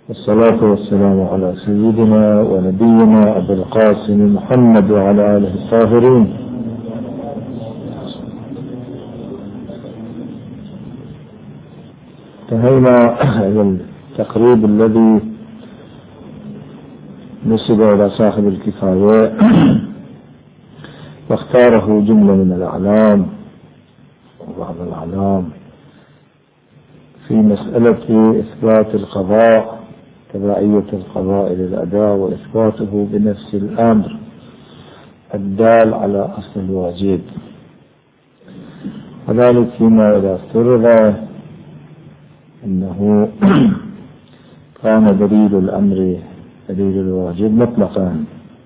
والصلاة والسلام على سيدنا ونبينا أبي القاسم محمد وعلى آله الطاهرين. انتهينا إلى التقريب الذي نسب إلى صاحب الكفاية واختاره جملة من الأعلام وبعض الأعلام في مسألة إثبات القضاء، تبعية القضاء للأداء وإثباته بنفس الأمر الدال على أصل الواجب، وذلك فيما إذا افترض أنه كان دليل الأمر دليل الواجب مطلقا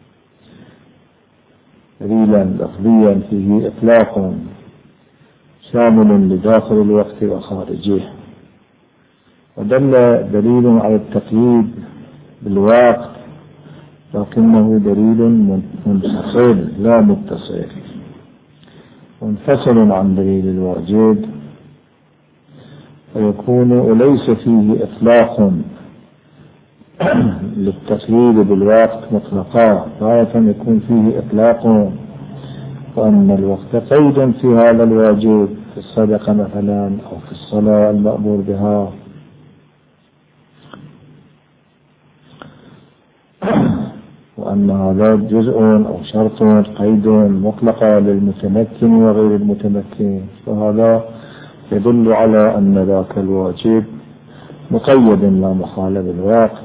دليلا لفظيا فيه إطلاق شامل لداخل الوقت وخارجه، ودل دليل على التقييد بالوقت لكنه دليل منفصل لا متصل، منفصل عن دليل الواجب، ويكون ليس فيه إطلاق للتقييد بالوقت مطلقا، غاية يكون فيه إطلاق وأن الوقت قيد في هذا الواجب في الصدقة مثلا أو في الصلاة المأمور بها، وأن هذا جزء أو شرط قيد مطلقا للمتمكن وغير المتمكن، وهذا يدل على أن ذاك الواجب مقيد لا محالة بالوقت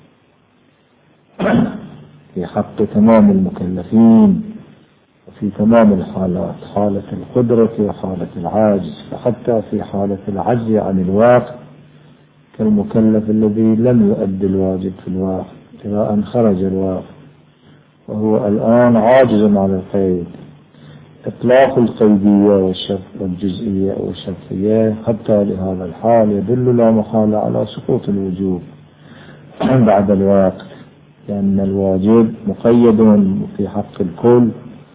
في حق تمام المكلفين وفي تمام الحالات، حالة القدرة وحالة العاجز، فحتى في حالة العجز عن الوقت كالمكلف الذي لم يؤدي الواجب في الوقت إلى أن خرج الوقت وهو الآن عاجز عن القيد، إطلاق القيدية والجزئية والشرطية حتى لهذا الحال يدل لا محالة على سقوط الوجوب بعد الوقت، لأن الواجب مقيد في حق الكل،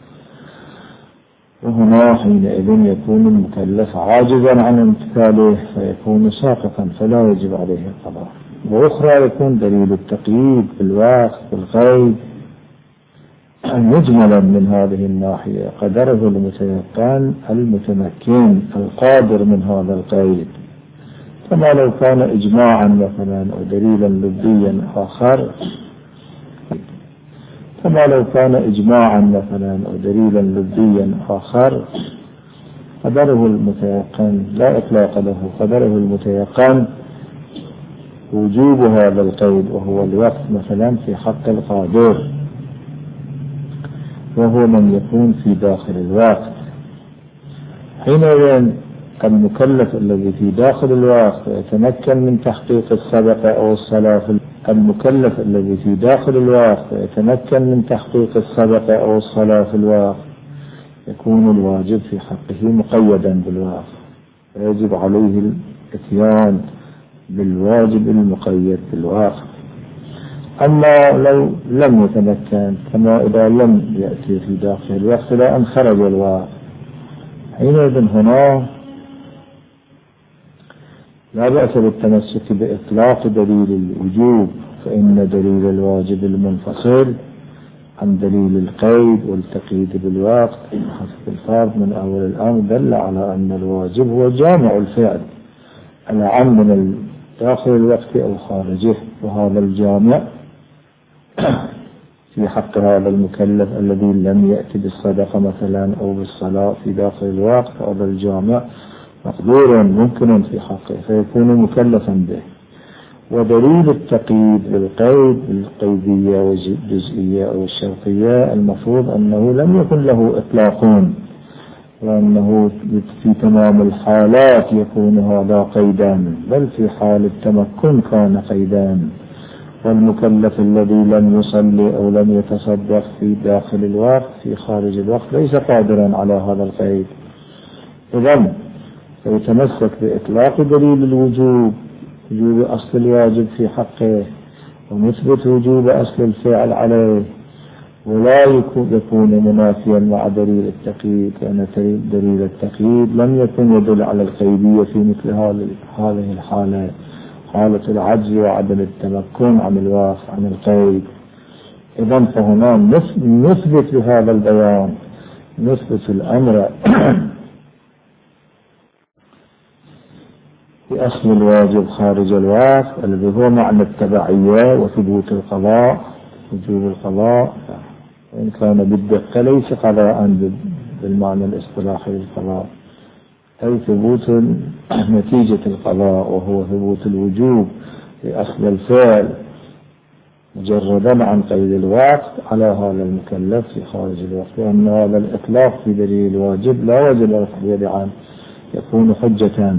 وهنا حينئذ يكون المكلف عاجزا عن امتثاله فيكون ساقطا فلا يجب عليه القضاء. وأخرى يكون دليل التقييد بالوقت بالقيد مجملا من هذه الناحية، قدره المتيقن المتمكن القادر من هذا القيد، كما لو كان إجماعا مثلا أو دليلا لبيا آخر، كما لو كان إجماعا مثلا أو دليلا لبيا آخر قدره المتيقن لا إطلاق له، قدره المتيقن وجوب هذا القيد وهو الوقت مثلا في حق القادر، وهو من يكون في داخل الوقت. حينئذ المكلف الذي في داخل الوقت يتمكن من تحقيق الصدقة أو الصلاة المكلف الذي في داخل الوقت يتمكن من تحقيق الصدقة أو الصلاة في الوقت يكون الواجب في حقه مقيدا بالوقت، ويجب عليه الاتيان بالواجب المقيد بالوقت. أما لو لم يتمكن كما إذا لم يأتي في داخل الوقت إلى أن خرج الوقت، حينئذ هنا لا بأس بالتمسك بإطلاق دليل الوجوب، فإن دليل الواجب المنفصل عن دليل القيد والتقييد بالوقت حسب الفرض من أول الأمر دل على أن الواجب هو جامع الفعل العام من داخل الوقت أو خارجه، وهذا الجامع في حق هذا المكلف الذي لم يأتي بالصدقة مثلا أو بالصلاة في داخل الوقت، هذا الجامع مقدور ممكن في حقه فيكون مكلفا به. ودليل التقييد بالقيد بالقيدية والجزئية أو الشرطية المفروض أنه لم يكن له إطلاقون، وأنه في تمام الحالات يكون هذا قيدا، بل في حال التمكن كان قيدا، والمكلف الذي لم يصلي أو لم يتصدق في داخل الوقت في خارج الوقت ليس قادرا على هذا القيد. إذن فيتمسك بإطلاق دليل الوجوب، وجوب أصل الواجب في حقه، ونثبت وجوب أصل الفعل عليه، ولا يكون منافيا مع دليل التقييد، لأن دليل التقييد لم يكن يدل على القيدية في مثل هذه الحالة، حالة العجز وعدم التمكن عن الواقع عن القيد. إذن فهنا نثبت بهذا البيان، نثبت الأمر بأصل الواجب خارج الوقت الذي هو معنى التبعية وثبوت القضاء، وجوب القضاء، وإن كان بالدقة ليس قضاء بالمعنى الاصطلاحي للقضاء، أي ثبوت نتيجة القضاء وهو ثبوت الوجوب بأصل الفعل مجردا عن قيد الوقت على هذا المكلف في خارج الوقت. وأن هذا الإطلاق في دليل الواجب لا واجب التخليل عنه يكون حجة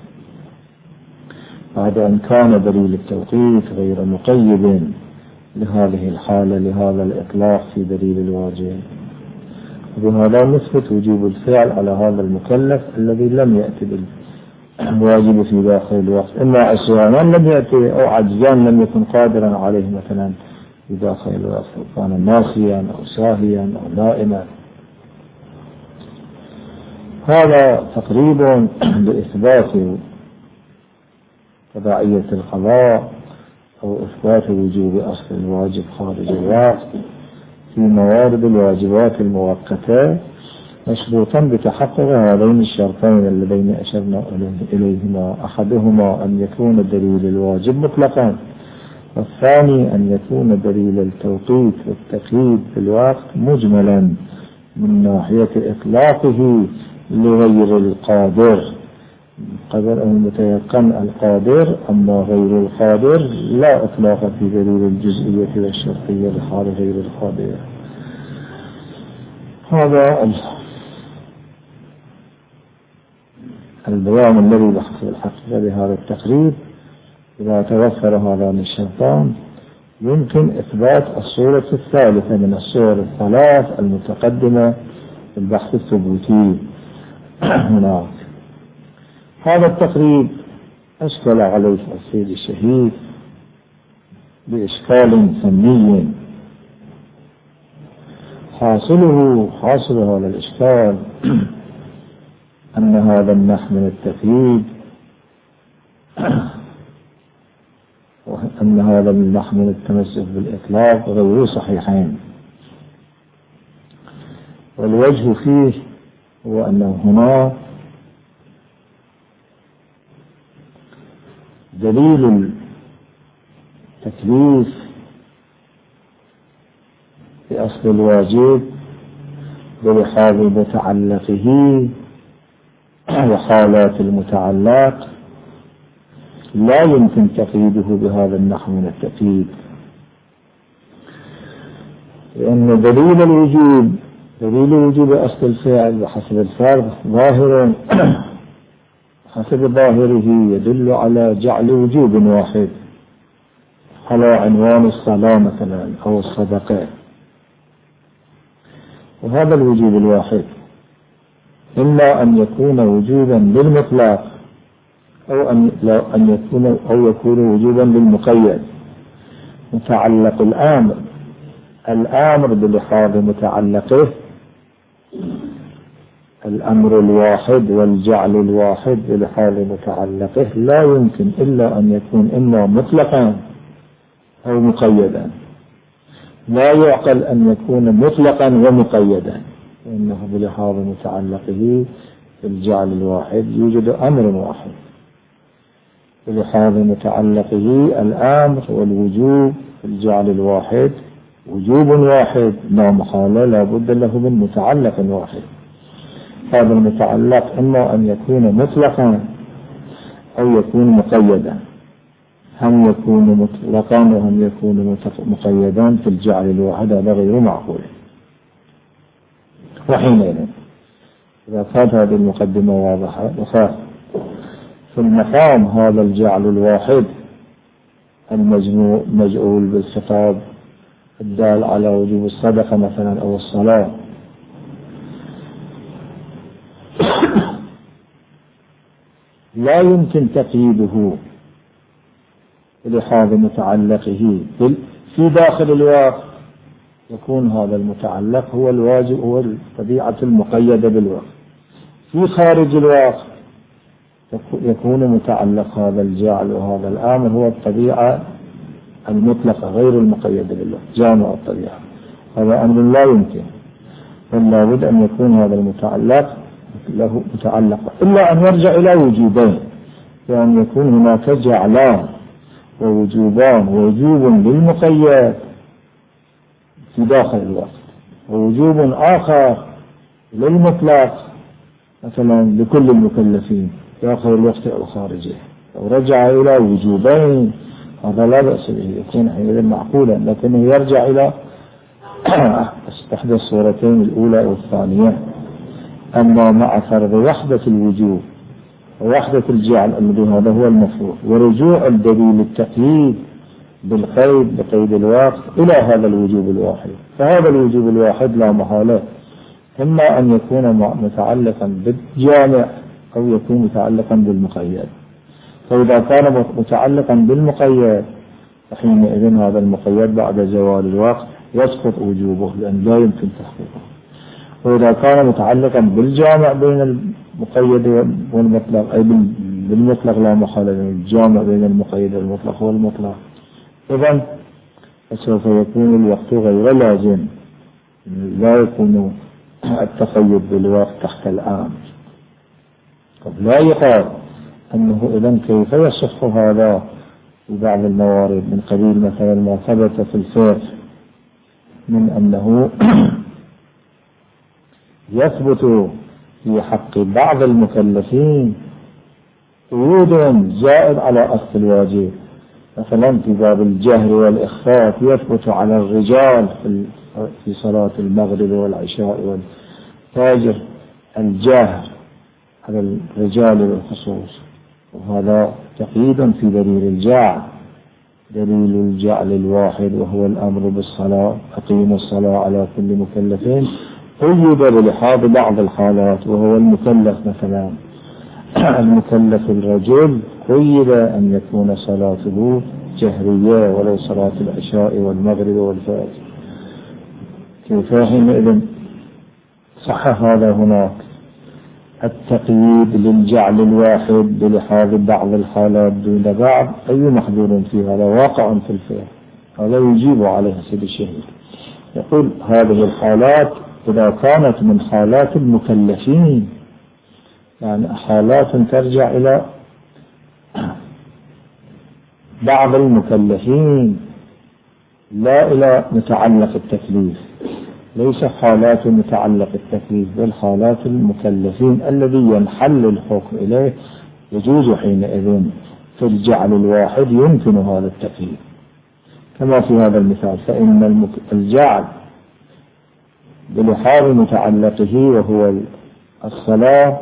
بعد أن كان دليل التوقيت غير مقيد لهذه الحالة لهذا الإطلاق في دليل الواجب. وبهذا نثبت وجوب الفعل على هذا المكلف الذي لم يأتي بالواجب في داخل الوقت، إما عصيانا لم يأتي أو عجزان لم يكن قادرا عليه مثلا في داخل الوقت، كان ناسيا أو ساهيا أو نائما. هذا تقريبا لإثبات تبعية القضاء أو إثبات وجوب أصل الواجب خارج الوقت في موارد الواجبات المؤقتة، مشروطا بتحقق هذين الشرطين اللذين أشرنا إليهما. أحدهما أن يكون دليل الواجب مطلقا، والثاني أن يكون دليل التوقيت والتقييد بالوقت مجملا من ناحية إطلاقه لغير القادر، قدر المتيقن القادر، أما غير القادر لا إطلاق في دليل الجزئية والشرطية لحال غير القادر. هذا البيان الذي بحث الحقيقة بهذا التقريب. إذا توفر هذان الشرطان يمكن إثبات الصورة الثالثة من الصور الثلاث المتقدمة في البحث الثبوتي هناك. هذا التقريب أشكل عليه السيد الشهيد بإشكال فني، حاصل هذا الإشكال أن هذا النحو من التقييد وأن هذا النحو من التمسك بالإطلاق غير صحيحين. والوجه فيه هو أنه هنا دليل التكليف بأصل الواجب بلحاظ متعلقه وحالات المتعلق لا يمكن تقييده بهذا النحو من التقييد، لأن دليل وجوب أصل الفعل بحسب الفرض ظاهر حسب ظاهره يدل على جعل وجوب واحد على عنوان الصلاة مثلا أو الصدقة. وهذا الوجوب الواحد إما أن يكون وجوبا للمطلق أو أن يكون وجوبا للمقيد. متعلق الأمر بلحاظ متعلقه الأمر الواحد والجعل الواحد بلحاظ متعلقه لا يمكن إلا أن يكون إما مطلقا أو مقيدا. لا يعقل أن يكون مطلقا ومقيدا، لأنه بلحاظ متعلقه في الجعل الواحد يوجد أمر واحد. بلحاظ متعلقه الأمر والوجوب في الجعل الواحد وجوب واحد لا محالة لا بد له من متعلق واحد. هذا المتعلق إما أن يكون مطلقا أو يكون مقيدا، هم يكون مطلقا وهم يكون مقيدا في الجعل الواحد، هذا غير معقول. وحينئذ إذا كانت هذه المقدمة واضحة وخاف في المقام هذا الجعل الواحد المجعول بالخطاب الدال على وجوب الصدقة مثلا أو الصلاة، لا يمكن تقييده بلحاظ متعلقه في داخل الواقع. يكون هذا المتعلق هو الواجب، هو الطبيعة المقيدة بالواقع. في خارج الواقع يكون متعلق هذا الجعل وهذا الآمر هو الطبيعة المطلقة غير المقيدة بالله، جامع الطبيعة. هذا أمر لا يمكن، بل لابد أن يكون هذا المتعلق له متعلق، إلا أن يرجع إلى وجوبين، يعني يكون هناك جعلان ووجوبان، ووجوب للمقيد في داخل الوقت، ووجوب آخر للمطلق مثلا لكل المكلفين داخل الوقت أو خارجه. لو رجع إلى وجوبين هذا لا بأس به، يكون حينئذ معقولا، لكنه يرجع إلى إحدى الصورتين الأولى والثانية. أما مع فرض وحدة الوجوب ووحدة الجعل الذي هذا هو المفروض، ورجوع الدليل التقييد بالقيد بقيد الوقت إلى هذا الوجوب الواحد، فهذا الوجوب الواحد لا محالة إما أن يكون متعلقا بالجامع أو يكون متعلقا بالمقيد. فإذا كان متعلقا بالمقيد فحينئذ هذا المقيد بعد زوال الوقت يسقط وجوبه لأن لا يمكن تحقيقه. وإذا كان متعلقا بالجامع بين المقيد والمطلق أي بالمطلق لا محالة، الجامع بين المقيد والمطلق هو المطلق، إذن فسوف يكون الوقت غير لازم، لا يكون التقيد بالوقت تحت الآمر. قد لا يقال أنه إذن كيف يصح هذا في بعض الموارد من قبيل مثلا ما ثبت في الفقه من أنه يثبت في حق بعض المكلفين قيود زائد على أصل الواجب، مثلا في باب الجهر والإخفاء يثبت على الرجال في صلاة المغرب والعشاء والفجر الجهر على الرجال بالخصوص، وهذا تقييد في دليل الجعل، دليل الجعل الواحد وهو الأمر بالصلاة أقيموا الصلاة على كل مكلفين، قيد بلحاظ بعض الحالات وهو المكلف مثلا المكلف الرجل قيد أن يكون صلاته جهرية ولو صلاة العشاء والمغرب والفجر، كيف حينئذ صح هذا هناك التقييد للجعل الواحد بلحاظ بعض الحالات دون بعض، أي محظور في هذا واقع في الفقه، هذا يجيب عليه سيد الشهيد. يقول هذه الحالات إذا كانت من حالات المكلفين، يعني حالات ترجع إلى بعض المكلفين لا إلى متعلق التكليف، ليس حالات متعلق التكليف بل حالات المكلفين الذي ينحل الحكم إليه، يجوز حينئذ في الجعل الواحد يمكن هذا التكليف كما في هذا المثال. فإن الجعل بلحاظ متعلقه وهو الصلاة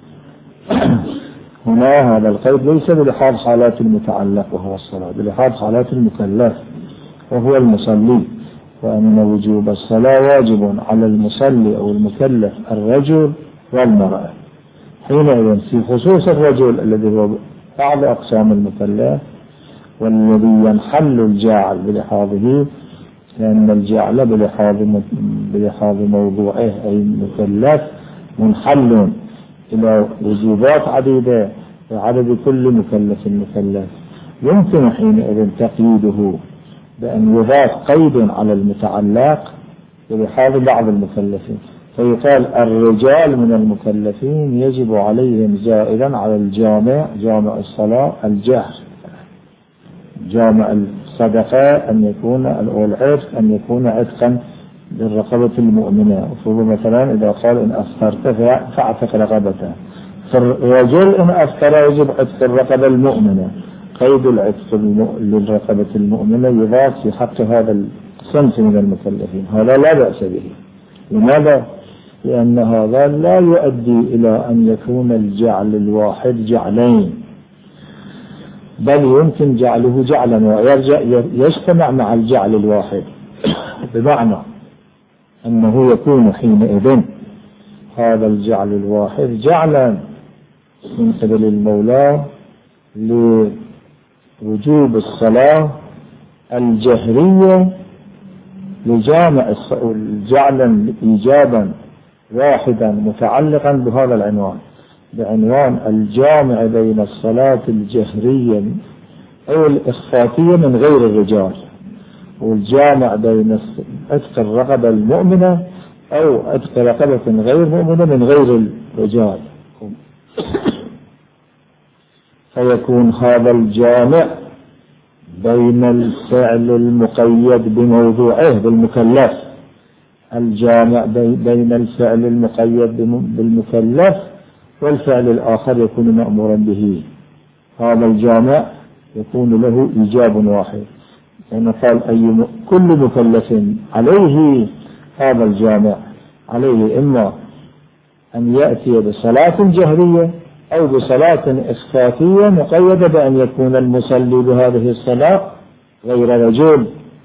هنا هذا القيد ليس بلحاظ حالات المتعلق وهو الصلاة، بلحاظ حالات المكلف وهو المصلي، وأن وجوب الصلاة واجب على المصلي أو المكلف الرجل والمرأة. حينئذ في خصوص الرجل الذي هو بعض أقسام المكلف والذي ينحل الجاعل بلحاظه، لأن الجعل بلحاظ موضوعه أي المكلف منحل إلى وجوبات عديدة وعدد كل مكلف يمكن حينئذ تقييده بأن يضاف قيد على المتعلق بلحاظ بعض المكلفين، فيقال الرجال من المكلفين يجب عليهم زائدا على جامع الصلاة الجهر، جامع الصدقة أن يكون العتق أن يكون عتقا للرقبة المؤمنة، مثلا إذا قال إن أفطرت فاعتق رقبته، فالرجل إن أفطر يجب عتق الرقبة المؤمنة، قيد العتق للرقبة المؤمنة يضاف في حق هذا الصنف من المكلفين، هذا لا بأس به. لماذا؟ لأن هذا لا يؤدي إلى أن يكون الجعل الواحد جعلين، بل يمكن جعله جعلا ويرجع يجتمع مع الجعل الواحد، بمعنى أنه يكون حينئذ هذا الجعل الواحد جعلا من قبل المولى لوجوب الصلاة الجهرية لجامع جعلا إيجابا واحدا متعلقا بهذا العنوان، بعنوان الجامع بين الصلاة الجهرية أو الإخفاتية من غير الرجال، والجامع بين عتق الرقبة المؤمنة أو عتق رقبة غير مؤمنة من غير الرجال، فيكون هذا الجامع بين الفعل المقيد بموضوعه بالمكلف، الجامع بين الفعل المقيد بالمكلف والفعل الآخر يكون مأمورا به. هذا الجامع يكون له إيجاب واحد، لأن قال كل مكلف عليه هذا الجامع، عليه إما أن يأتي بصلاة جهرية أو بصلاة إخفاتية مقيدة بأن يكون المصلي بهذه الصلاة غير رجل.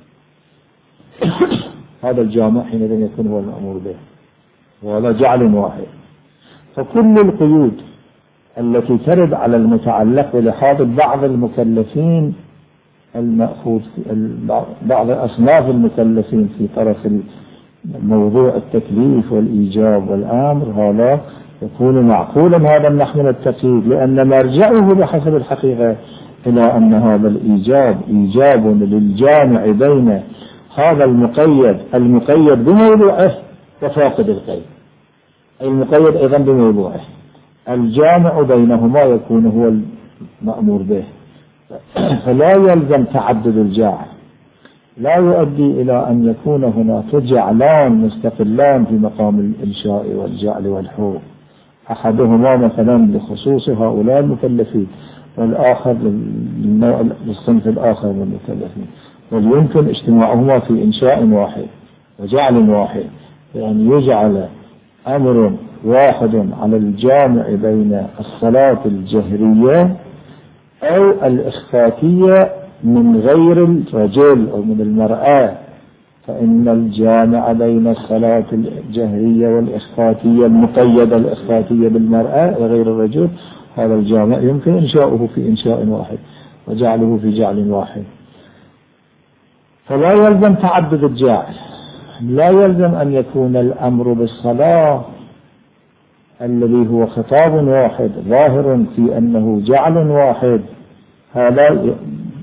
هذا الجامع حينئذ يكون هو المأمور به، وهذا جعل واحد. فكل القيود التي ترد على المتعلق بلحاظ بعض المكلفين المأخوذ بعض أصناف المكلفين في طرف موضوع التكليف والإيجاب والأمر، هذا يكون معقولا هذا النحو من التقييد، لأن مرجعه بحسب الحقيقة إلى أن هذا الإيجاب إيجاب للجامع بين هذا المقيد بموضوعه وفاقد القيد، أي المقيد أيضا بموضوعه، الجامع بينهما يكون هو المأمور به. فلا يلزم تعدد الجاعل، لا يؤدي إلى أن يكون هناك جعلان مستقلان في مقام الإنشاء والجعل والحور، أحدهما مثلا لخصوص هؤلاء المكلفين والآخر للصنف الآخر من المكلفين، بل يمكن اجتماعهما في إنشاء واحد وجعل واحد، بأن يجعل أمر واحد على الجامع بين الصلاة الجهرية أو الإخفاتية من غير الرجل أو من المرأة، فإن الجامع بين الصلاة الجهرية والإخفاتية المقيدة الإخفاتية بالمرأة وغير الرجل، هذا الجامع يمكن إنشاؤه في إنشاء واحد وجعله في جعل واحد. فلا يلزم تعدد الجاعل، لا يلزم أن يكون الأمر بالصلاة الذي هو خطاب واحد ظاهر في أنه جعل واحد، هذا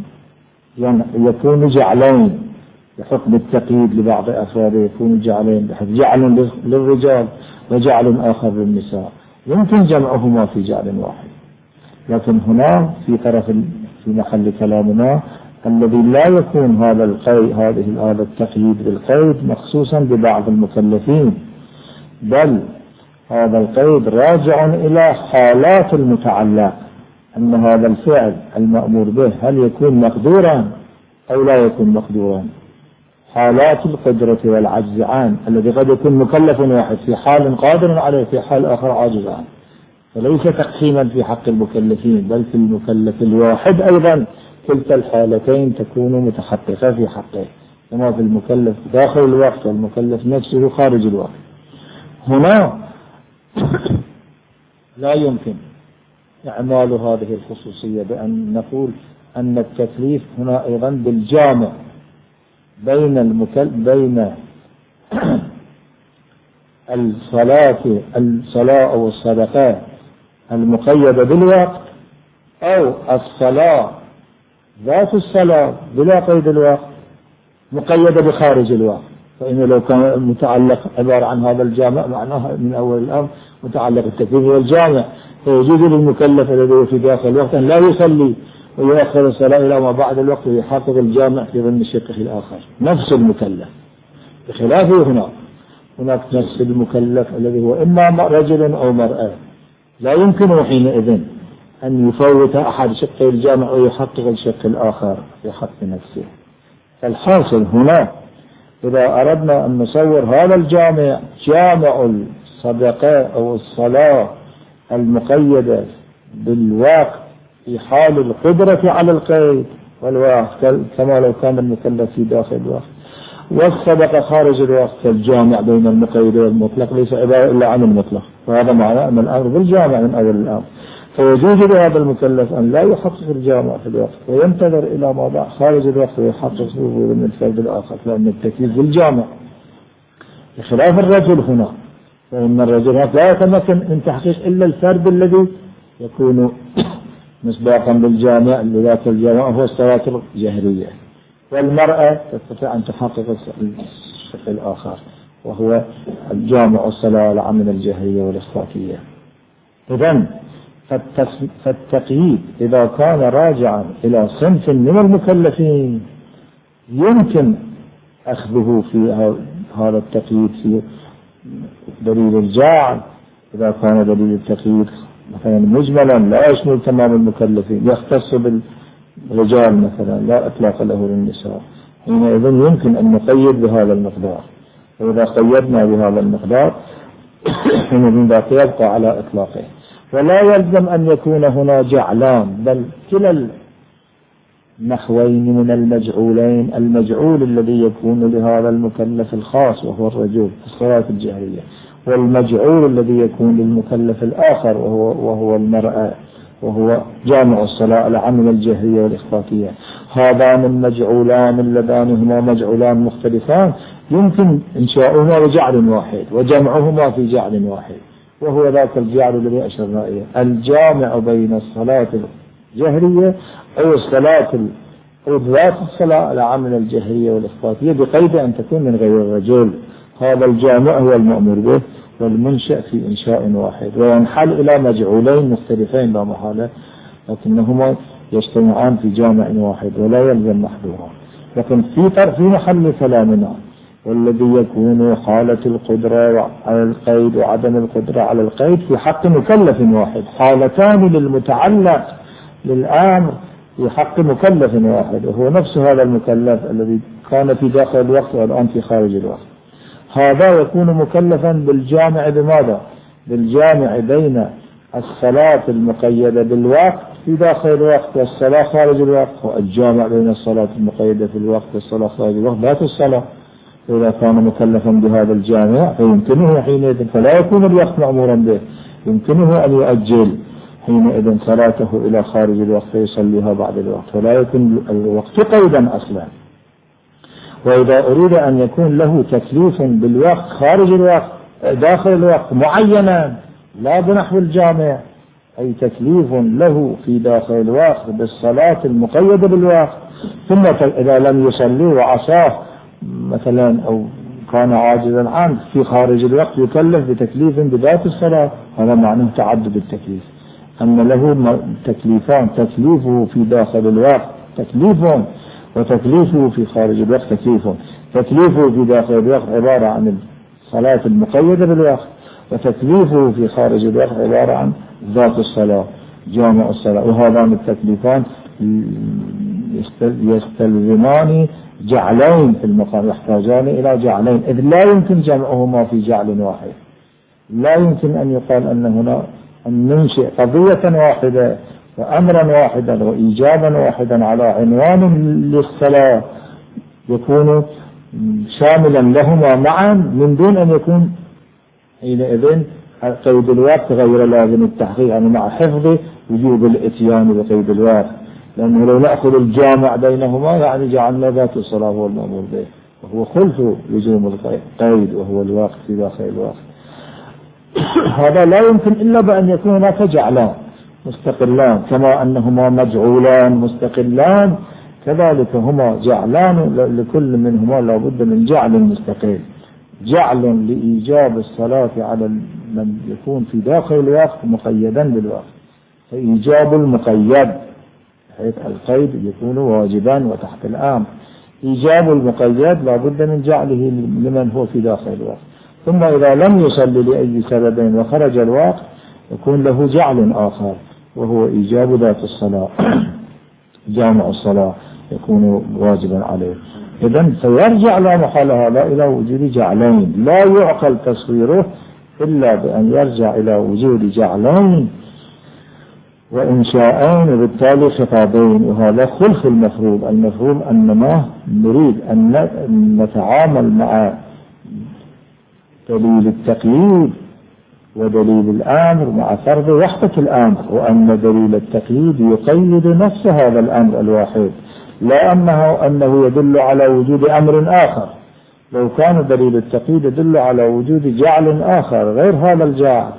يكون جعلين بحكم التقييد لبعض أفراده، يكون جعلين بحكم جعل للرجال وجعل آخر للنساء، يمكن جمعهما في جعل واحد. لكن هنا في محل كلامنا الذي لا يكون هذا التقييد بالقيد مخصوصا ببعض المكلفين، بل هذا القيد راجع إلى حالات المتعلق، أن هذا الفعل المأمور به هل يكون مقدورا أو لا يكون مقدورا، حالات القدرة والعجز عنه، الذي قد يكون مكلف واحد في حال قادر عليه في حال آخر عاجز عنه، فليس تقسيما في حق المكلفين بل في المكلف الواحد أيضا كلتا الحالتين تكون متحققة في حقه، كما في المكلف داخل الوقت والمكلف نفسه خارج الوقت. هنا لا يمكن إعمال هذه الخصوصية بأن نقول أن التكليف هنا أيضا بالجامع بين الصلاة أو الصدقات المقيدة بالوقت أو الصلاة ذات الصلاة بلا قيد الوقت مقيدة بخارج الوقت، فإنه لو كان متعلق عبارة عن هذا الجامع معناها من أول الأمر متعلق التكليف والجامع، فيجوز للمكلف الذي هو في داخل الوقت أن لا يصلي ويؤخر الصلاة إلى ما بعد الوقت ويحقق الجامع في ضمن الشق الآخر نفس المكلف، بخلافه هناك نفس المكلف الذي هو إما رجل أو مرأة، لا يمكن حينئذ أن يفوت أحد شقي الجامع ويحقق الشق الآخر في حق نفسه. فالحاصل هنا إذا أردنا أن نصور هذا الجامع جامع الصدقة أو الصلاة المقيدة بالوقت في حال القدرة على القيد والوقت كما لو كان المكلف في داخل الوقت، والصدقة خارج الوقت، فالجامع بين المقيد والمطلق ليس عبارة إلا عن المطلق، وهذا معناه أن الأمر بالجامع من أول الأمر، فيجوز لهذا المكلف أن لا يحقق الجامع في الوقت وينتظر إلى ما بعد خارج الوقت ويحقق من الفرد الآخر، لأن التكليف بالجامع، بخلاف الرجل هنا فإن الرجل لا يتمكن من تحقيق إلا الفرد الذي يكون مصداقا بالجامع لذات الجامع هو الصلاة الجهرية، والمرأة تستطيع أن تحقق الشق الآخر وهو الجامع الصلاة العامة الجهرية والإخفاقية. إذن فالتقييد إذا كان راجعا إلى صنف من المكلفين يمكن أخذه في هذا التقييد في دليل الجاعل، إذا كان دليل التقييد مثلا مجملا لا يشمل تمام المكلفين يختص بالرجال مثلا لا إطلاق له للنساء، حينئذ يمكن أن نقيد بهذا المقدار، وإذا قيدنا بهذا المقدار حينئذ ذاك يبقى على إطلاقه، ولا يلزم أن يكون هنا جعلان، بل كلا النحوين من المجعولين، المجعول الذي يكون لهذا المكلف الخاص وهو الرجل في الصلاة الجهرية، والمجعول الذي يكون للمكلف الآخر وهو المرأة وهو جامع الصلاة العامة الجهرية والإخفاقية. هذان المجعولان اللذان هما مجعولان مختلفان يمكن إنشاؤهما بجعل واحد وجمعهما في جعل واحد، وهو ذاك الجعل الذي أشرنا إليه، الجامع بين الصلاة الجهرية أو ذات الصلاة العامة الجهرية والإخفاقية بقيد أن تكون من غير الرجل. هذا الجامع هو المأمور به والمنشأ في إنشاء واحد، وينحل إلى مجعولين مختلفين لا محالة، لكنهما يجتمعان في جامع واحد ولا يلزم محذورا. لكن في محل كلامنا والذي يكون حالة القدرة على القيد وعدم القدرة على القيد في حق مكلف واحد، حالتان للمتعلق للأمر في حق مكلف واحد، وهو نفس هذا المكلف الذي كان في داخل الوقت والآن في خارج الوقت. هذا يكون مكلفا بالجامع بماذا؟ بالجامع بين الصلاة المقيدة بالوقت في داخل الوقت والصلاة خارج الوقت، والجامع بين الصلاة المقيدة في الوقت والصلاة خارج الوقت ذات الصلاة. إذا كان مكلفا بهذا الجامع فيمكنه حينئذ، فلا يكون الوقت مأمورا به، يمكنه أن يؤجل حينئذ صلاته إلى خارج الوقت فيصليها بعد الوقت، ولا يكون الوقت قيدا أصلا. وإذا أريد أن يكون له تكليف بالوقت خارج الوقت داخل الوقت معينا لا بنحو الجامع، أي تكليف له في داخل الوقت بالصلاة المقيدة بالوقت، ثم إذا لم يصلي وعصاه مثلا أو كان عاجزا عنه في خارج الوقت يكلف بتكليف بذات الصلاة، هذا معناه تعدد التكليف، أن له تكليفان، تكليفه في داخل الوقت تكليف وتكليفه في خارج الوقت تكليف. تكليفه في داخل الوقت عبارة عن الصلاة المقيدة بالوقت، وتكليفه في خارج الوقت عبارة عن ذات الصلاة جامع الصلاة، وهذان التكليفان يستلزمان جعلين في المقام، يحتاجان إلى جعلين، إذ لا يمكن جمعهما في جعل واحد. لا يمكن أن يقال أن هنا أن ننشئ قضية واحدة وأمرا واحدا وإيجابا واحدا على عنوان للصلاة يكون شاملا لهما معا من دون أن يكون حينئذ قيد الوقت غير لازم التحقيق، يعني مع حفظ وجوب الاتيان بقيد الوقت، لأنه لو نأخذ الجامع بينهما يعني جعلنا ذات الصلاة هو المأمور به، وهو خلف لزوم القيد وهو الوقت في داخل الوقت. هذا لا يمكن إلا بأن يكون هناك جعلان مستقلان، كما أنهما مجعولان مستقلان كذلك هما جعلان لكل منهما لا بد من جعل مستقل، جعل لإيجاب الصلاة على من يكون في داخل الوقت مقيدا بالوقت، فإيجاب المقيد حيث القيد يكون واجبا وتحت الأمر، إيجاب المقيد لا بد من جعله لمن هو في داخل الوقت. ثم إذا لم يصلي لأي سبب وخرج الوقت يكون له جعل آخر وهو إيجاب ذات الصلاة جامع الصلاة يكون واجبا عليه. إذن فيرجع لا محال هذا إلى وجود جعلين، لا يعقل تصويره إلا بأن يرجع إلى وجود جعلين وإنشاءين وبالتالي خطابين، وهذا خلف المفروض. المفروض أننا نريد أن نتعامل مع دليل التقييد ودليل الأمر مع فرض وحدة الأمر، وأن دليل التقييد يقيد نفس هذا الأمر الواحد، لا أنه يدل على وجود أمر آخر لو كان دليل التقييد يدل على وجود جعل آخر غير هذا الجعل،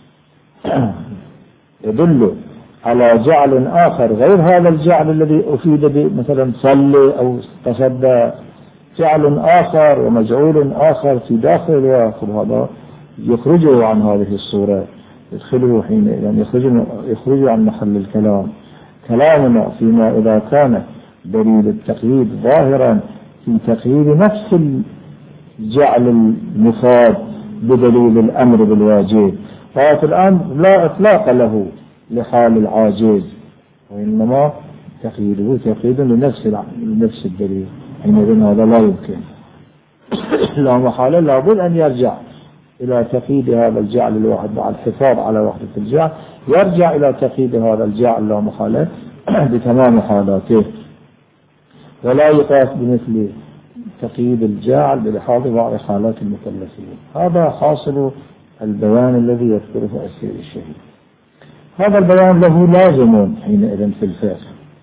يدل على جعل آخر غير هذا الجعل الذي أفيد به، مثلا صلي أو تصدى، جعل آخر ومجعول آخر في داخل الواقع، هذا يخرجه عن هذه الصورة، يدخله حينئذ يعني يخرج عن محل الكلام. كلامنا فيما إذا كان دليل التقييد ظاهرا في تقييد نفس الجعل المفاد بدليل الأمر بالواجب، فهذا الآن لا إطلاق له لحال العاجز، وإنما تقييده تقييد لنفس الدليل، حينئذ هذا لا يمكن. لا محالة لابد أن يرجع إلى تقييد هذا الجعل الواحد مع الحفاظ على وحدة الجعل، يرجع إلى تقييد هذا الجعل لا محالة بتمام حالاته، ولا يقاس بمثل تقييد الجعل بلحاظ بعض حالات المكلفين. هذا حاصل البيان الذي يذكره السيد الشهيد. هذا البيان له لازم حينئذ في الفقه،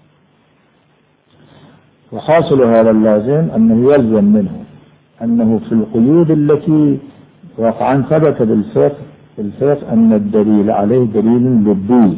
وحاصل هذا اللازم أنه يلزم منه أنه في القيود التي واقعا ثبت بالفقه أن الدليل عليه دليل للدين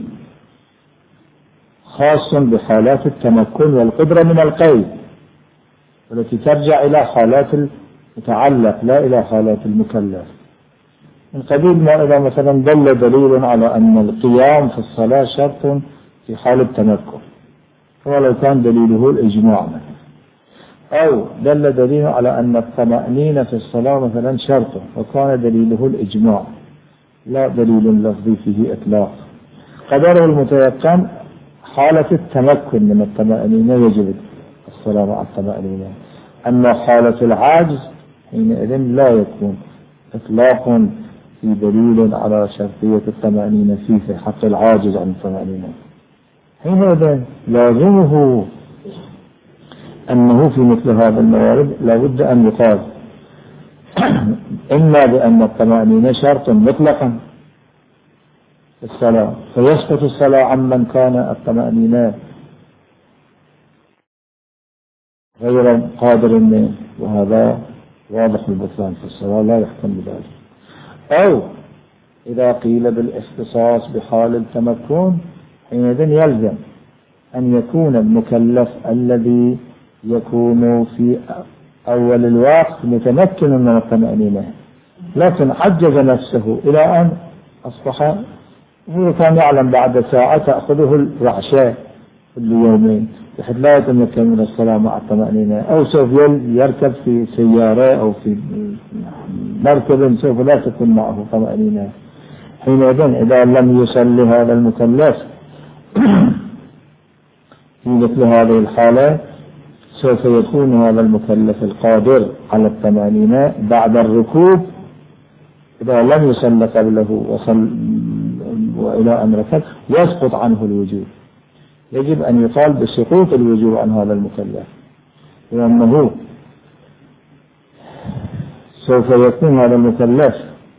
خاص بحالات التمكن والقدرة من القيد، والتي ترجع إلى حالات المتعلق لا إلى حالات المكلف. من قبيل ما إذا مثلا دل دليل على أن القيام في الصلاة شرط في حال التمكن، ولو كان دليله الإجماع مثلا، أو دل دليل على أن الطمأنينة في الصلاة مثلا شرط وكان دليله الإجماع لا دليل لفظي فيه إطلاق، قدره المتيقن حالة التمكن من الطمأنينة يجب الصلاة مع الطمأنينة، أما حالة العاجز حينئذ لا يكون إطلاق في دليل على شرطية الطمأنينة فيه في حق العاجز عن الطمأنينة. حينئذ لازمه أنه في مثل هذا الموارد لابد أن يقال إما بأن الطمأنينة شرط مطلقا في الصلاة فيسقط الصلاة عمن كان الطمأنينة غير قادر منه، وهذا واضح البطلان في الصلاة لا يحكم بذلك. أو إذا قيل بالاختصاص بحال التمكن حينئذ يلزم أن يكون المكلف الذي يكون في أول الوقت متمكن من الطمأنينة لكن عجز نفسه إلى أن أصبح هو كان يعلم بعد ساعة تأخذه الرعشة كل يومين بحيث لا يتمكن من الصلاة مع الطمأنينة، أو سوف يركب في سيارة أو في مركب سوف لا تكون معه طمأنينة. حينئذ إذا لم يصلي هذا المكلف في مثل هذه الحالة سوف يكون هذا المكلف القادر على الطمأنينة بعد الركوب إذا لم يصل قبله وإلى أن ركب يسقط عنه الوجوب. يجب أن يقال بسقوط الوجوب عن هذا المكلف، لأنه سوف يكون هذا المكلف،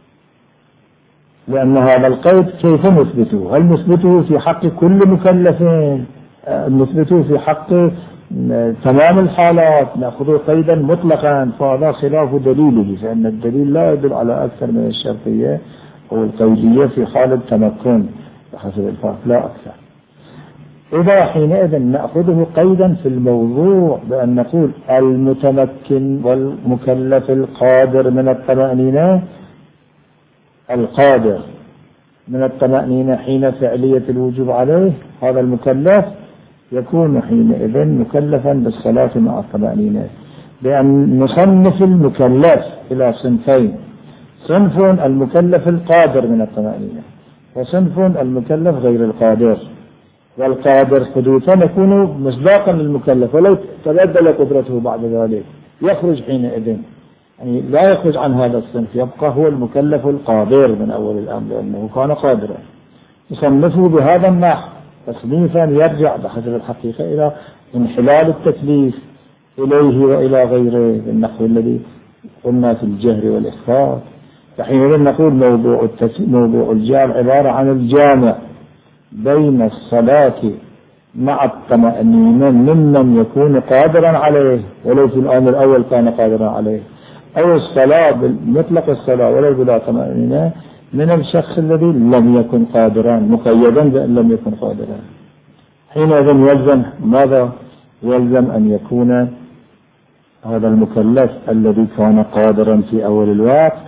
لأن هذا القيد كيف نثبته؟ هل نثبته في حق كل مكلف؟ نثبته في حق تمام الحالات؟ نأخذ قيدا مطلقا؟ فهذا خلاف دليله، فإن الدليل لا يدل على أكثر من الشرطية أو القيدية في حال التمكن بحسب الفرق لا أكثر. إذا حينئذ نأخذه قيدا في الموضوع بأن نقول المتمكن والمكلف القادر من الطمأنينة، القادر من الطمأنينة حين فعلية الوجوب عليه، هذا المكلف يكون حينئذ مكلفا بالصلاة مع الطمأنينة، بأن نصنف المكلف إلى صنفين: صنف المكلف القادر من الطمأنينة، وصنف المكلف غير القادر. والقادر حدوثا يكون مصداقا للمكلف، ولو تبدل قدرته بعد ذلك يخرج حينئذ، يعني لا يخرج عن هذا الصنف، يبقى هو المكلف القادر من أول الأمر لأنه كان قادرا. نصنفه بهذا النحو تصنيفا يرجع بحسب الحقيقة إلى انحلال التكليف إليه وإلى غيره بالنحو الذي قلنا في الجهر والإخفاء. فحينئذ نقول موضوع الجعل عبارة عن الجامع بين الصلاة مع الطمأنينة ممن يكون قادرا عليه ولو في الآن الأول كان قادرا عليه، أو الصلاة مطلق الصلاة ولو بلا طمأنينة من الشخص الذي لم يكن قادرا، مقيدا بأن لم يكن قادرا. حينئذ يلزم ماذا؟ يلزم أن يكون هذا المكلف الذي كان قادرا في أول الوقت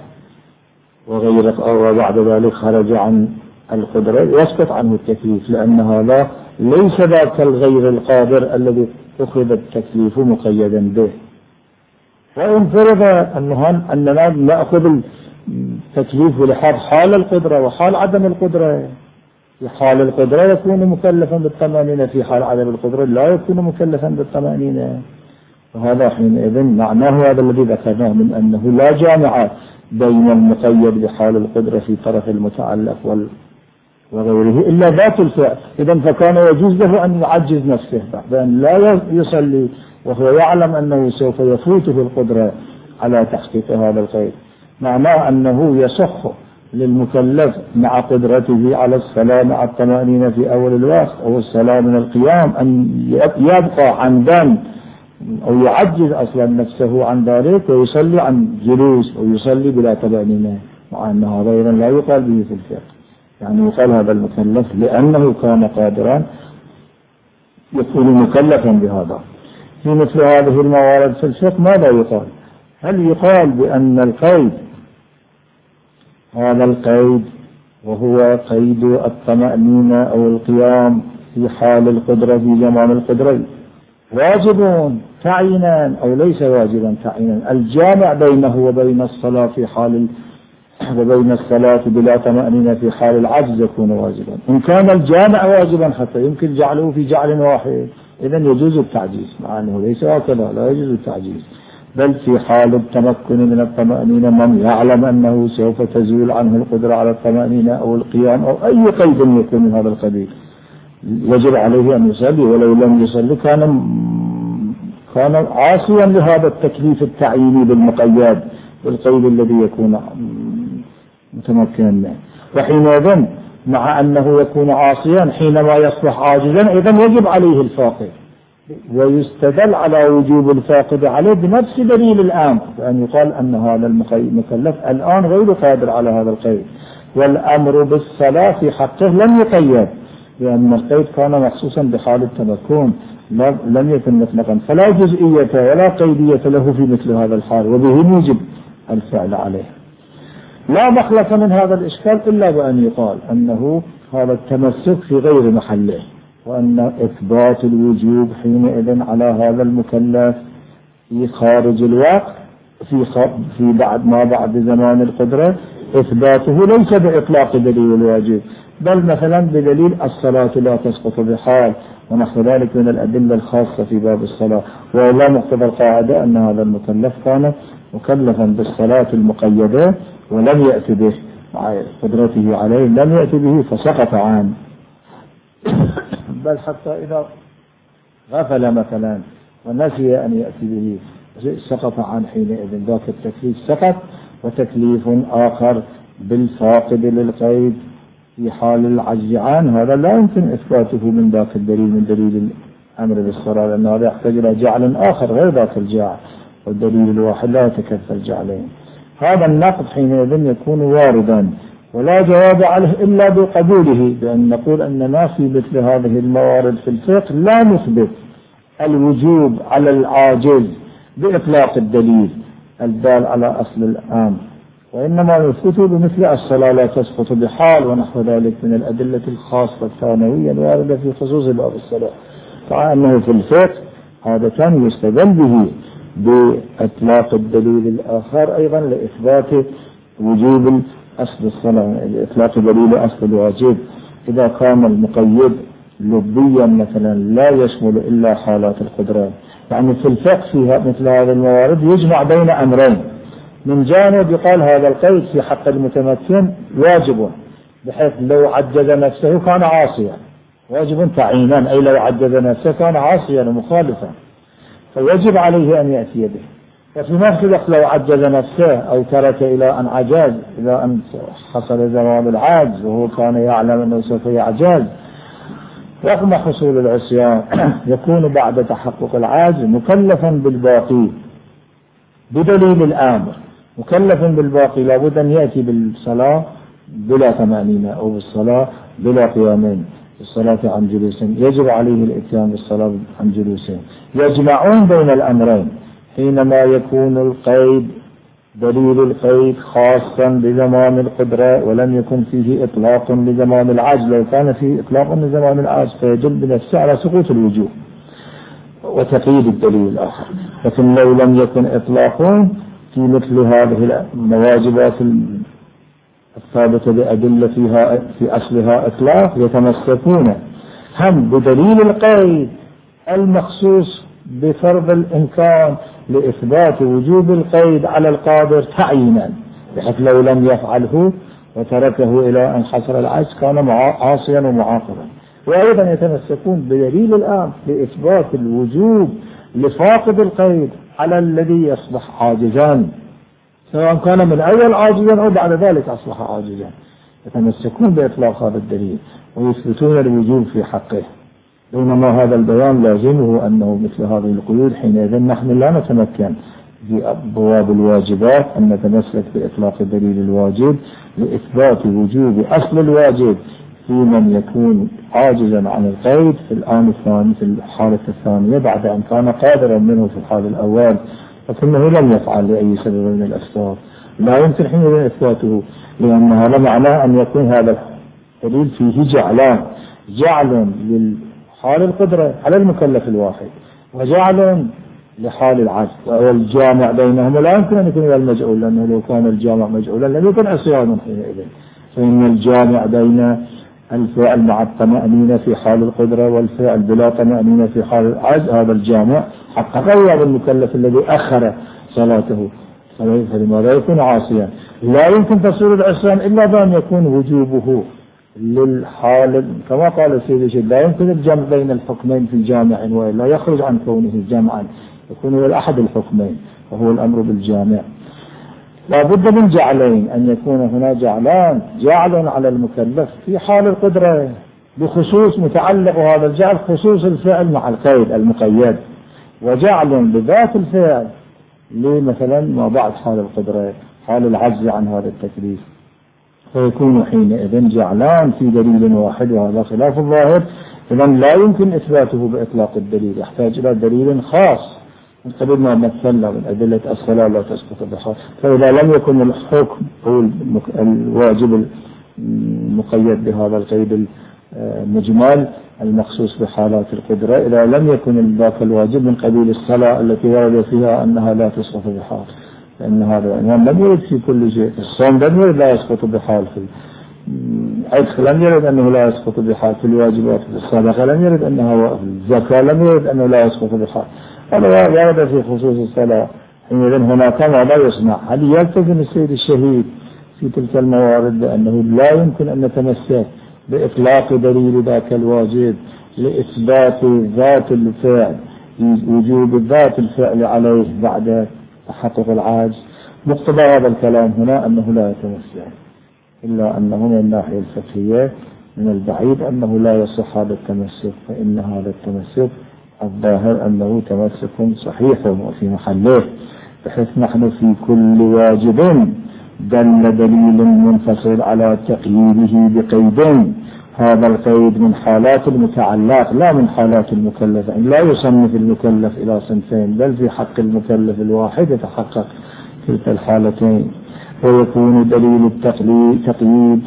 وبعد ذلك خرج عن القدرة يسقط عنه التكليف، لأن هذا ليس ذاك الغير القادر الذي أخذ التكليف مقيدا به. وإن فرض أننا نأخذ التكليف لحاظ حال القدرة وحال عدم القدرة، في حال القدرة يكون مكلفا بالطمأنينة، في حال عدم القدرة لا يكون مكلفا بالطمأنينة. وهذا حينئذ معناه هذا الذي ذكرناه من أنه لا جامع بين المقيد بحال القدرة في طرف المتعلق وغيره إلا ذات الفعل. إذا فكان يجوز له أن يعجز نفسه بأن لا يصلي وهو يعلم أنه سوف يفوته القدرة على تحقيق هذا القيد. معناه أنه يصح للمكلف مع قدرته على الصلاة مع الطمأنينة في أول الوقت أو الصلاة من القيام أن يبقى عن أو يعجز أصلا نفسه عن ذلك ويصلي عن جلوس أو يصلي بلا طمأنينة، مع أن هذا أيضا لا يقال به في الفقه. يعني يقال هذا المكلف لأنه كان قادرا يكون مكلفا بهذا. في مثل هذه الموارد في الفقه ماذا يقال؟ هل يقال بأن القيد هذا القيد وهو قيد الطمأنينة أو القيام في حال القدرة في زمان القدرة واجب تعيينا أو ليس واجبا تعيينا؟ الجامع بينه وبين الصلاة في حال وبين الصلاة بلا طمأنينة في حال العجز يكون واجبا. إن كان الجامع واجبا حتى يمكن جعله في جعل واحد إذا يجوز التعجيز، مع أنه ليس هكذا لا يجوز التعجيز، بل في حال التمكن من الطمأنينة من يعلم أنه سوف تزول عنه القدرة على الطمأنينة أو القيام أو أي قيد يكون من هذا القبيل يجب عليه أن يصلي، ولو لم يصلي كان عاصيا لهذا التكليف التعييني بالمقيد بالقيد الذي يكون متمكنا منه. وحينئذ مع أنه يكون عاصيا حينما يصبح عاجزا إذن يجب عليه الفاقد، ويستدل على وجوب الفاقد عليه بنفس دليل الآن، فأن يقال أن هذا المكلف الآن غير قادر على هذا القيد، والأمر بالصلاة في حقه لم يقيد، لأن القيد كان مخصوصا بحال التمكن لم يكن مطلقا، فلا جزئية ولا قيدية له في مثل هذا الحال، وبه يجب الفعل عليه. لا مخلص من هذا الإشكال إلا بأن يقال أنه هذا التمسك في غير محله، وأن إثبات الوجوب حينئذ على هذا المكلف في خارج الوقت في بعد زمان القدرة إثباته ليس بإطلاق دليل الواجب، بل مثلا بدليل الصلاة لا تسقط بحال ونحو ذلك من الأدلة الخاصة في باب الصلاة. ولا مقتضى القاعدة أن هذا المكلف كان مكلفا بالصلاة المقيدة ولم يأتي به مع قدرته عليه، لم يأتي به فسقط عنه، بل حتى إذا غفل مثلا ونسي أن يأتي به سقط عن حينئذ ذاك التكليف سقط. وتكليف آخر بالفاقد للقيد في حال العجز عنه هذا لا يمكن إثباته من ذاك الدليل، من دليل الأمر بالصلاة، لأن هذا يحتاج إلى جعل آخر غير ذاك الجعل، والدليل الواحد لا يتكفى الجعلين. هذا النقد حينئذ يكون واردا ولا جواب عليه إلا بقبوله، بأن نقول أننا في مثل هذه الموارد في الفقه لا نثبت الوجوب على العاجز بإطلاق الدليل الدال على أصل الأمر، وإنما يثبته بمثل الصلاة لا تسقط بحال ونحو ذلك من الأدلة الخاصة الثانوية الواردة في خصوص باب الصلاة. فأنه في الفقه هذا كان يستدل به بإطلاق الدليل الآخر أيضا لإثبات وجوب أصل الصلاة، لإطلاق دليل أصل الواجب إذا كان المقيد لبيا مثلا لا يشمل إلا حالات القدرة. يعني في الفقه في مثل هذه الموارد يجمع بين أمرين، من جانب يقال هذا القيد في حق المتمكن واجب بحيث لو عجز نفسه كان عاصيا، واجب تعيينا، أي لو عجز نفسه كان عاصيا ومخالفا فيجب عليه أن يأتي به. وفي نفس الوقت لو عجز نفسه أو ترك إلى أن عجز، إلى أن حصل زمان العجز وهو كان يعلم أنه سوف يعجز رغم حصول العصيان يكون بعد تحقق العجز مكلفا بالباقي بدليل الآمر مكلف بالباقي لابد أن يأتي بالصلاة بلا طمأنينة أو بالصلاة بلا قيامين، الصلاة عن جلوس، يجب عليه الإتيان بالصلاة عن جلوس. يجمعون بين الأمرين حينما يكون القيد دليل القيد خاصا بزمان القدرة ولم يكن فيه إطلاق لزمان العجز. لو كان فيه إطلاق لزمان العجز فيجب بنفسه على سقوط الوجوب وتقييد الدليل الآخر. لكن لو لم يكن إطلاق في مثل هذه الواجبات الثابتة بأدلة فيها في أصلها إطلاق يتمسكون هم بدليل القيد المخصوص بفرض الإمكان لإثبات وجوب القيد على القادر تعيينا، بحيث لو لم يفعله وتركه إلى أن حصل العجز كان عاصيا ومعاقبا. وأيضا يتمسكون بدليل الآن لإثبات الوجوب لفاقد القيد على الذي يصبح عاجزا، سواء كان من أول عاجزا أو بعد ذلك أصبح عاجزا. يتمسكون بإطلاق هذا الدليل ويثبتون الوجوب في حقه، بينما هذا البيان لازمه أنه مثل هذه القيود حينئذ نحن لا نتمكن في أبواب الواجبات أن نتمسك بإطلاق دليل الواجب لإثبات وجوب أصل الواجب في من يكون عاجزا عن القيد في الآن الثاني في الحالة الثانية بعد أن كان قادرا منه في الحال الأول لكنه لم يفعل لأي سبب من الأسباب. لا يمكن حينئذ إثباته، لأن هذا معناه أن يكون هذا الدليل فيه جعل للحال القدرة على المكلف الواحد وجعل لحال العجز، والجامع بينهما لا يمكن أن يكون المجعول، لأنه لو كان الجامع مجعولا لم يكن عصيانا حينئذ. فإن الجامع بين الفعل مع الطمأنينة في حال القدرة والفعل بلا طمأنينة في حال العجز، هذا الجامع حقق غياب المكلف الذي أخر صلاته، فلماذا يكون عاصيا؟ لا يمكن تصوير العصيان إلا بأن يكون وجوبه للحال كما قال سيد الشيخ، لا يمكن الجمع بين الحكمين في جامع وإلا يخرج عن كونه جمعا، يكون هو أحد الحكمين وهو الأمر بالجامع. لا بد من جعلين، أن يكون هنا جعل على المكلف في حال القدرة بخصوص متعلق هذا الجعل خصوص الفعل مع القيد المقيد، وجعل بذات الفعل لمثلا ما بعد حال القدرة حال العجز عن هذا التكليف، فيكون حينئذ جعلان في دليل واحد، وهذا خلاف الظاهر. إذا لا يمكن إثباته بإطلاق الدليل، يحتاج إلى دليل خاص من قبل ما مثلنا من أدلة الصلاة لا تسقط بحال. فإذا لم يكن الحكم هو الواجب المقيد بهذا القيد المجمل المخصوص بحالات القدرة، إذا لم يكن ذاك الواجب من قبيل الصلاة التي ورد فيها أنها لا تسقط بحال، لأن هذا العنوان لم يرد في كل شيء. الصوم لم يرد لا يسقط بحال، في العتق لم يرد أنه لا يسقط بحال، في الواجبات في الصدقة لم يرد أنها، الزكاة لم يرد أنه لا يسقط بحال. هذا ورد في خصوص الصلاة. حينئذ هناك ما لا يصنع. هل يلتزم السيد الشهيد في تلك الموارد بأنه لا يمكن أن نتمسك بإطلاق دليل ذاك الواجب لإثبات ذات الفعل، وجوب ذات الفعل عليه بعد تحقق العاجز؟ مقتضى هذا الكلام هنا أنه لا يتمسك، إلا أنه من الناحية الفقهية من البعيد أنه لا يصح هذا التمسك، فإن هذا التمسك الظاهر أنه تمسك صحيح وفي محله، بحيث نحن في كل واجب دل دليل منفصل على تقييده بقيد، هذا القيد من حالات المتعلق لا من حالات المكلف. لا يصنف المكلف إلى صنفين، بل في حق المكلف الواحد يتحقق تلك الحالتين، ويكون دليل التقييد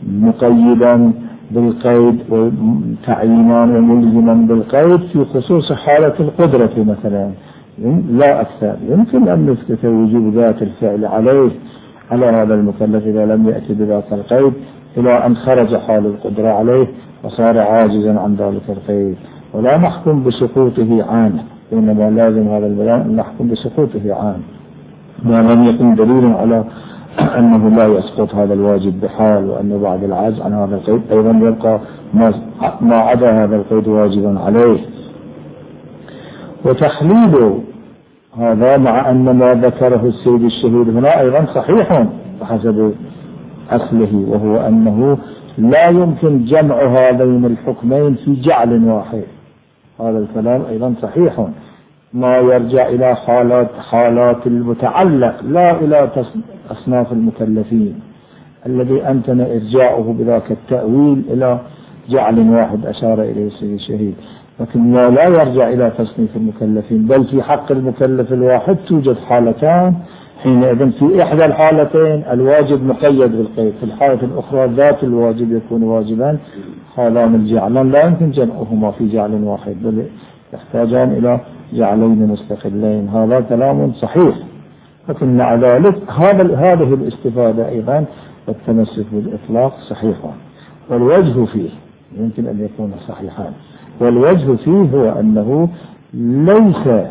مقيدا بالقيد وتعيينا وملزما بالقيد في خصوص حالة القدرة مثلا لا أكثر. يمكن أن نثبت وجوب ذات الفعل على هذا المكلف إذا لم يأتي بذات القيد إلى أن خرج حال القدرة عليه وصار عاجزا عن ذلك القيد، ولا نحكم بسقوطه عنه، إنما لازم هذا البيان أن نحكم بسقوطه عنه ما لم يكن دليل على أنه لا يسقط هذا الواجب بحال، وأنه بعد العجز عن هذا القيد أيضا يبقى ما عدا هذا القيد واجبا عليه. وتحليل هذا مع أن ما ذكره السيد الشهيد هنا أيضا صحيح بحسب أصله، وهو أنه لا يمكن جمع هذين الحكمين في جعل واحد. هذا الكلام أيضا صحيح، ما يرجع إلى حالات المتعلق لا إلى أصناف المكلفين الذي أمكن إرجاعه بذاك التأويل إلى جعل واحد أشار إليه السيد الشهيد، لكن ما لا يرجع إلى تصنيف المكلفين، بل في حق المكلف الواحد توجد حالتان، حينئذ في إحدى الحالتين الواجب مقيد بالقيد، في الحالة الأخرى ذات الواجب يكون واجبا. هذان الجعلان لا يمكن جمعهما في جعل واحد، بل يحتاجان إلى جعلين مستقلين. هذا كلام صحيح، لكن مع ذلك هذه الاستفادة أيضا والتمسك بالإطلاق صحيحا، والوجه فيه يمكن أن يكون صحيحا. والوجه فيه هو أنه ليس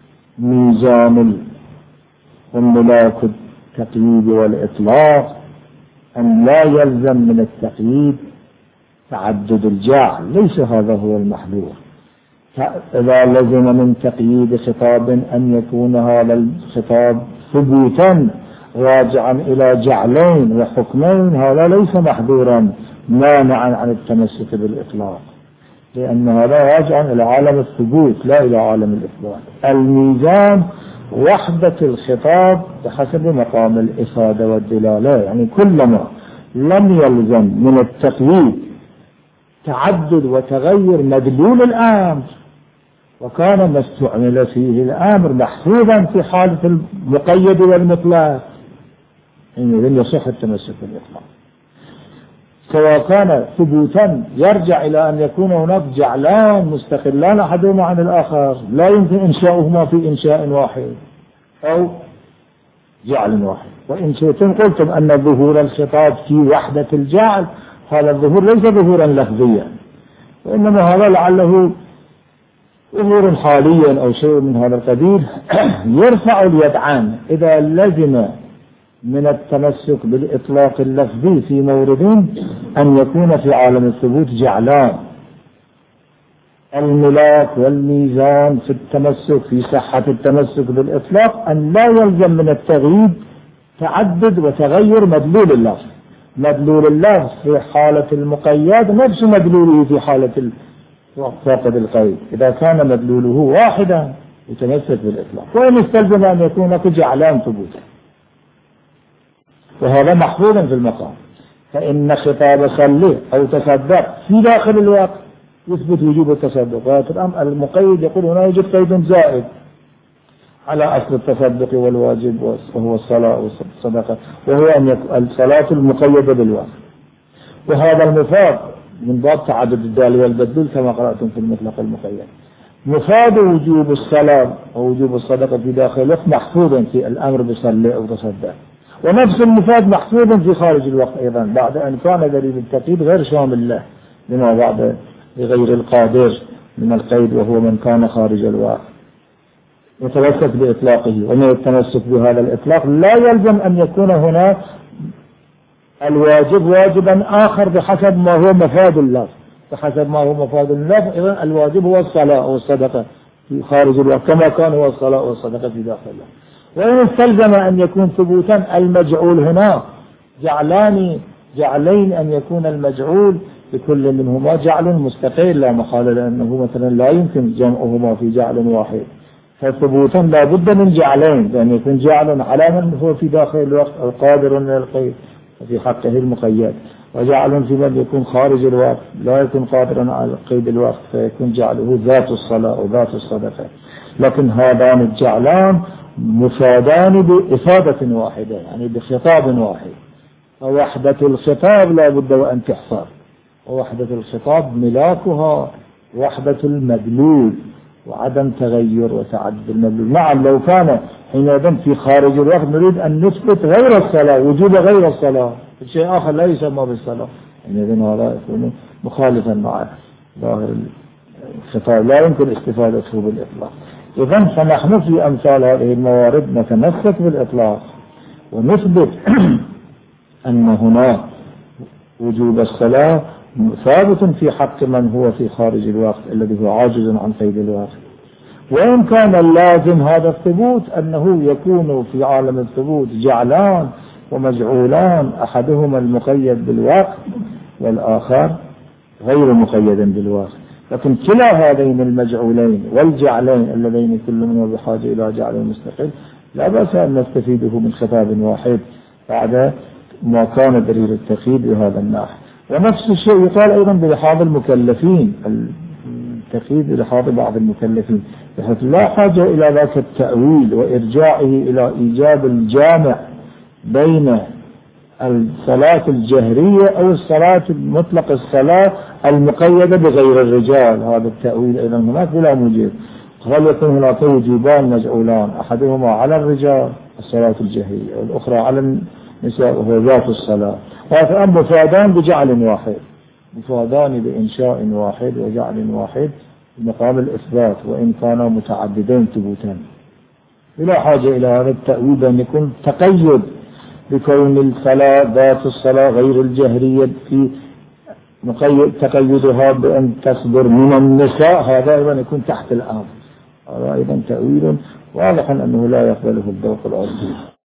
ميزان الملاك التقييد والإطلاق أن لا يلزم من التقييد تعدد الجعل، ليس هذا هو المحذور. إذا لزم من تقييد خطاب أن يكون هذا الخطاب ثبوتا راجعا إلى جعلين وحكمين، هذا ليس محذورا مانعا عن التمسك بالإطلاق، لأن هذا راجع إلى عالم الثبوت لا إلى عالم الإثبات. الميزان وحدة الخطاب بحسب مقام الإفادة والدلالة، يعني كلما لم يلزم من التقييد تعدد وتغير مدلول الأمر، وكان ما استعمل فيه الأمر محفوظا في حالة المقيد والمطلق، إذن يصح التمسك بالإطلاق. سواء كان ثبوتا يرجع إلى أن يكون هناك جعلان مستقلان أحدهما عن الآخر لا يمكن إنشاؤهما في إنشاء واحد أو جعل واحد. وإن شئتم قلتم أن ظهور الخطاب في وحدة الجعل، هذا الظهور ليس ظهورا لفظيا، وإنما هذا لعله ظهور حاليا أو شيء من هذا القبيل يرفع اليد عنه إذا لزم من التمسك بالإطلاق اللفظي في مورد أن يكون في عالم الثبوت جعلان. الملاك والميزان في التمسك في صحة التمسك بالإطلاق أن لا يلزم من التغيير تعدد وتغير مدلول اللفظ. مدلول اللفظ في حالة المقيد نفس مدلوله في حالة فاقد القيد، إذا كان مدلوله واحدا يتمسك بالإطلاق، وإن استلزم أن يكون جعلان ثبوتا، وهذا محفوظ في المقام. فإن خطاب صلي أو تصدق في داخل الوقت يثبت وجوب التصدق، المقيد يقول هنا يوجد قيد زائد على أصل التصدق والواجب وهو الصلاة والصدقة، وهو أن الصلاة المقيدة بالوقت. وهذا المفاد من باب تعدد الدال والبدل كما قرأتم في المطلق المقيد. مفاد وجوب الصلاة ووجوب الصدقة في داخل الوقت محفوظ في الأمر بصلي أو تصدق، ونفس المفاد محفوظ في خارج الوقت أيضا، بعد أن كان دليل التقييد غير شامل له لما بعد لغير القادر من القيد وهو من كان خارج الوقت يتمسك بإطلاقه. ومن التمسك بهذا الإطلاق لا يلزم أن يكون هناك الواجب واجبا آخر بحسب ما هو مفاد اللفظ، بحسب ما هو مفاد اللفظ. إذن الواجب هو الصلاة والصدقة في خارج الوقت كما كان هو الصلاة والصدقة في داخل الوقت. وإن استلزم أن يكون ثبوتا المجعول هنا جعلين أن يكون المجعول لكل منهما جعل مستقل لا محالة، لأنه مثلا لا يمكن جمعهما في جعل واحد، فثبوتا لا بد من جعلين، لأن يكون جعل على من هو في داخل الوقت أو قادر من القيد في حقه المقيد، وجعل في من يكون خارج الوقت لا يكون قادرا على قيد الوقت فيكون جعله ذات الصلاة أو ذات الصدقة. لكن هذان الجعلان مفادان بإفادة واحدة، يعني بخطاب واحد. فوحدة الخطاب لا بد وأن تحصر، ووحدة الخطاب ملاكها وحدة المدلول وعدم تغير وتعدد المدلول. نعم لو كان حينئذ في خارج الوقت نريد أن نثبت غير الصلاة وجوب غير الصلاة شيء آخر لا يسمى بالصلاة، حينئذ هذا يكون مخالفا مع ظاهر الخطاب لا يمكن استفادته بالإطلاق. إذن فنحن في أمثال هذه الموارد نتمسك بالإطلاق ونثبت أن هناك وجوب الصلاة ثابت في حق من هو في خارج الوقت الذي هو عاجز عن قيد الوقت. وإن كان اللازم هذا الثبوت أنه يكون في عالم الثبوت جعلان ومجعولان، أحدهما المقيد بالوقت والآخر غير مقيد بالوقت. لكن كلا هذين المجعولين والجعلين اللذين كل منهما بحاجة إلى جعل مستقل لا بأس أن نستفيده من خطاب واحد بعد ما كان دليل التقييد بهذا النحو. ونفس الشيء يقال أيضا بلحاظ المكلفين، التقييد بلحاظ بعض المكلفين، بحيث لا حاجة إلى ذاك التأويل وإرجاعه إلى إيجاب الجامع بين الصلاة الجهرية أو الصلاة المطلق، الصلاة المقيدة بغير الرجال. هذا التأويل أيضا هناك بلا موجب. هل يكون هناك وجوبان مجعولان، أحدهما على الرجال الصلاة الجهرية والأخرى على النساء وهو ذات الصلاة، وهذا مفادان بجعل واحد، مفادان بإنشاء واحد وجعل واحد بمقام الإثبات وإن كانا متعددين ثبوتا، بلا حاجة إلى هذا التأويل أن يكون تقيد بكون الصلاة ذات الصلاة غير الجهرية في تقيدها بأن تصدر من النساء، هذا أيضا يكون تحت الآن، هذا أيضا تأويل واضح أنه لا يقبله الذوق العرفي.